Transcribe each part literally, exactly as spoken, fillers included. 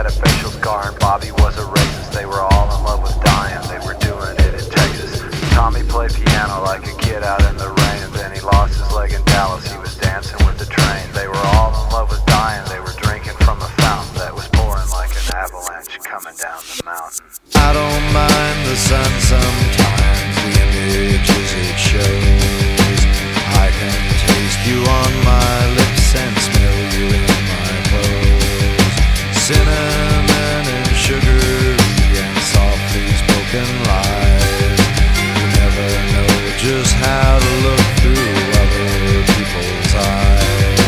had a facial scar and Bobby was a racist. They were all in love with dying, they were doing it in Texas. Tommy played piano like a kid out in the rain, and then he lost his leg in Dallas, he was dancing with the train. They were all in love with dying, they were drinking from a fountain that was pouring like an avalanche coming down the mountain. I don't mind the sun sometimes, the images it shows. I can taste you on my lips and smell you in my clothes. Cinnamon and sugar and softly spoken lies. You never know just how to look through other people's eyes.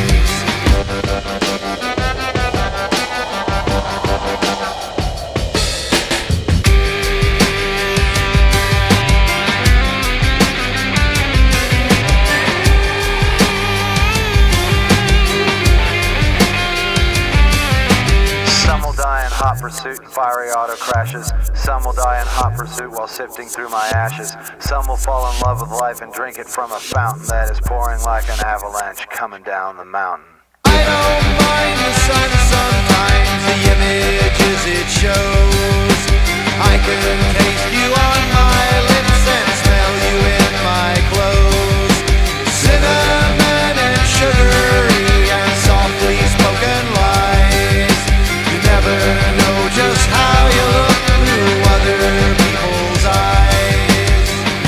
Hot pursuit and fiery auto crashes. Some will die in hot pursuit while sifting through my ashes. Some will fall in love with life and drink it from a fountain that is pouring like an avalanche coming down the mountain. I don't mind the sun sometimes, the images it shows. I can taste you on my lips and smell you in my clothes. Cinnamon and sugary and softly spoken lies. You never know just how you look through other people's eyes.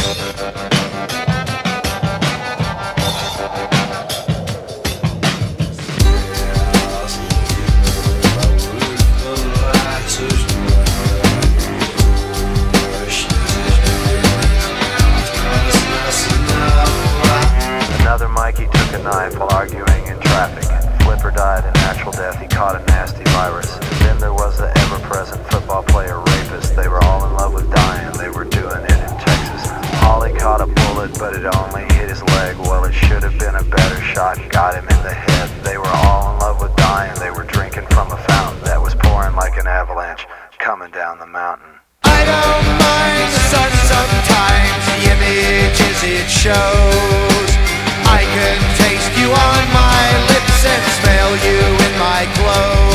Another Mikey took a knife while arguing in traffic. Flipper died a natural death, he caught a nasty virus. And then there was the ever-present football player rapist. They were all in love with dying, they were doing it in Texas. Holly caught a bullet, but it only hit his leg. Well, it should have been a better shot, got him in the head. They were all in love with dying, they were drinking from a fountain that was pouring like an avalanche coming down the mountain. I don't mind the sun sometimes, the images it shows. I can taste you on my lips and smell you in my clothes.